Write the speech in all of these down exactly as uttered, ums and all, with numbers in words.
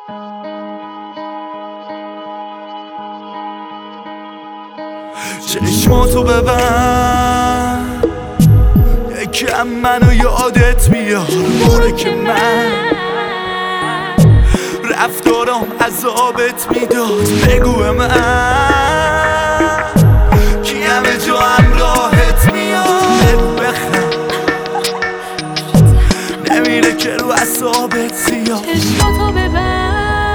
چشماتو ببند یکم منو یادت بیار، موره که من رفتارم عذابت میداد. بگو به من کی همه جا همراهت میاد. بگو بخند نمیره که رو اعصابت زیاد. چشماتو ببند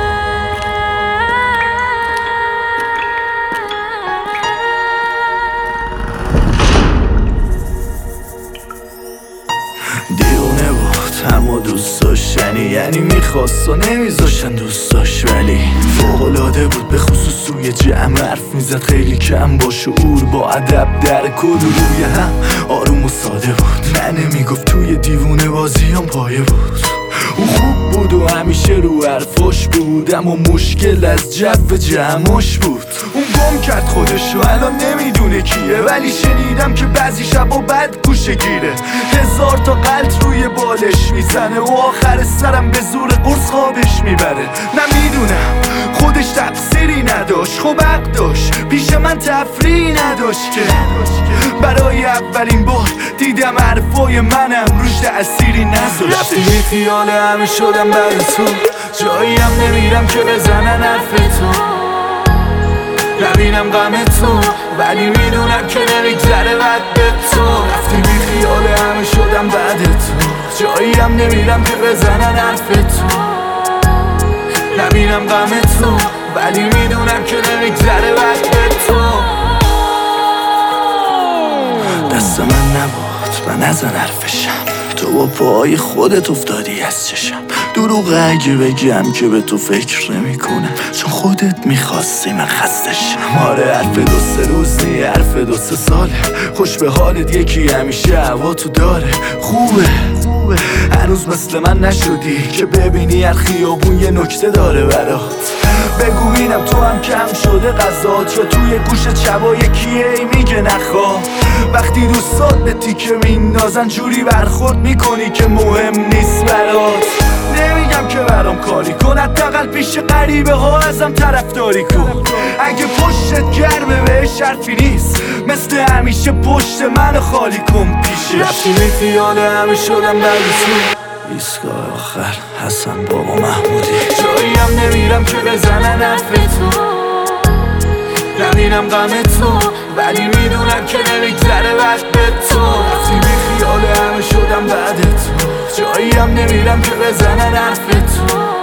دیونه بود اما دوست داشتنی، یعنی میخواست و نمیذاشتن دوست داشت، ولی فوق‌العاده بود. به خصوص توی جمع حرف میزد خیلی کم با شعور، با ادب در کل روی هم آروم و ساده بود. نه نمیگفت توی دیوونه بازیام پایه بود. او خوب بود و همیشه رو حرفاش بود، اما مشکل از جو جمعاش بود. اون گم کرد خودشو الان نمیدونه کیه، ولی شنیدم که بعضی شبا بد گوشه گیره. هزار تا قلط روی بالش میزنه و آخر سرم به زور قرص خوابش میبره. نمیدونم خودش تقصیری نداشت، خب حق داشت، پیش من تفریحی نداشت که برای اولین بار دیدم حرفای منم روش تأثیری نذاشت. رفتی بی خیال همه شدم بعد تو، جایی هم نمیرم که بزنن حرف تو، نبینم غم تو، ولی میدونم که نمیگذره بعد به تو. رفتی بی خیال همه شدم بعد تو، جایی هم نمیرم که بزنن حرف تو، نبینم غم تو، ولی میدونم که نمیگذره بعد به تو. دست من نبود من نزن حرفشم، تو با پاهای خودت افتادی از چشم. دروغ اگه بگم که به تو فکر نمی کنم، چون خودت میخواستی من خستشم. آره حرف دو سه روز نی، حرف دو سه ساله، خوش به حالت یکی همیشه هوا تو داره. خوبه هنوز مثل من نشدی که ببینی هر خیابون یه نکته داره برات. بگو بینم تو هم کم شده غذات، یا توی گوشت شبا یکیه ای میگه نخواه. وقتی دوستات به تیکه میندازن جوری برخورد میکنی که مهم نیست برات. نمیگم که برام کاری کن، حداقل پیش غریبه ها ازم طرفداری کن. اگه پشتت گرمه بهش حرفی نیست، مثل همیشه پشت منو خالی کن پیشش. رفتی بی خیال همه شدم بعد تو، ایستگاه آخر حسن بابا محمودی، جایی هم نمیرم که بزنن حرف تو، نبینم غم تو، ولی میدونم که نمیگذره بعد به تو. رفتی بی خیال همه شدم بعد تو، جایی هم نمیرم که بزنن حرف تو،